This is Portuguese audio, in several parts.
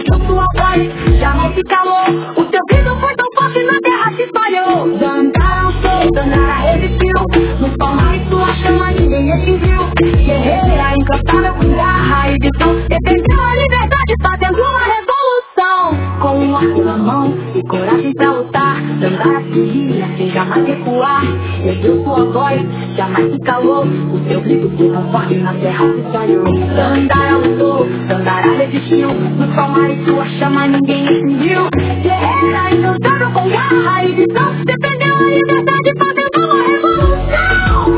ergueu sua voz, jamais se calou. O seu grito foi tão forte, na terra se espalhou. Dandara lançou, Dandara resistiu. No sol mais sua chama ninguém extinguiu. Guerreira incansável com garra e visão, defendeu a liberdade fazendo uma revolução. Com um arco na mão e coragem pra lutar, Dandara seguia sem jamais recuar. Ergueu sua voz, jamais se calou. O seu grito foi tão forte, na terra se espalhou. Dandara lutou, Dandara resistiu. No sol mais sua chama ninguém extinguiu. Guerreira incansável com garra e visão, defendeu a liberdade fazendo uma revolução.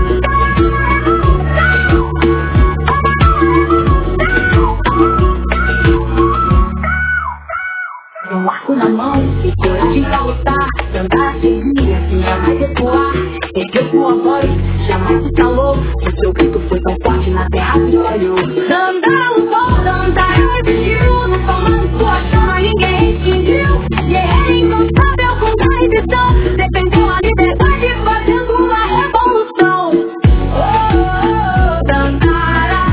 Um arco na mão e coragem pra lutar, Dandara seguia sem jamais recuar. Ergueu sua voz, jamais se calou. O seu grito foi tão forte, na terra se espalhou. Dandara lutou, Dandara resistiu. No sol mais sua chama ninguém extinguiu. Guerreira incansável com garra e visão, defendeu a liberdade fazendo uma revolução. Dandara,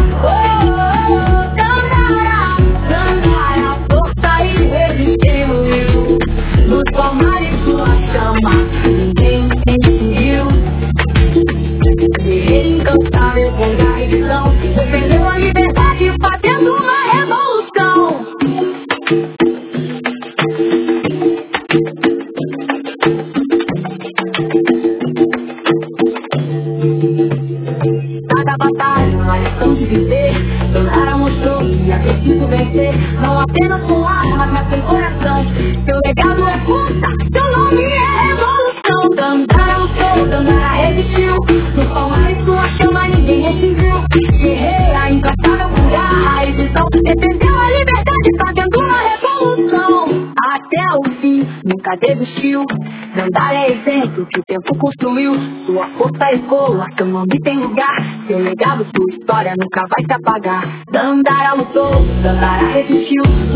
Dandara, Dandara, força irresistível. No sol mais sua chama ninguém extinguiu. Guerreira incansável com garra e visão, defendeu a liberdade fazendo uma revolução. Cada batalha, uma lição de viver. Dandara mostrou que é preciso vencer. Não apenas com armas, mas com coração. Seu legado é força, seu nome é revolução. Dandara lutou, Dandara resistiu. No sol mais sua chama ninguém extinguiu. Guerreira incansável com garra e visão, defendeu a liberdade fazendo uma revolução. Até o fim, nunca desistiu. Dandara é exemplo que o tempo construiu. Sua força ecoa, seu nome tem lugar. Seu legado, sua história nunca vai se apagar. Dandara lutou, Dandara resistiu.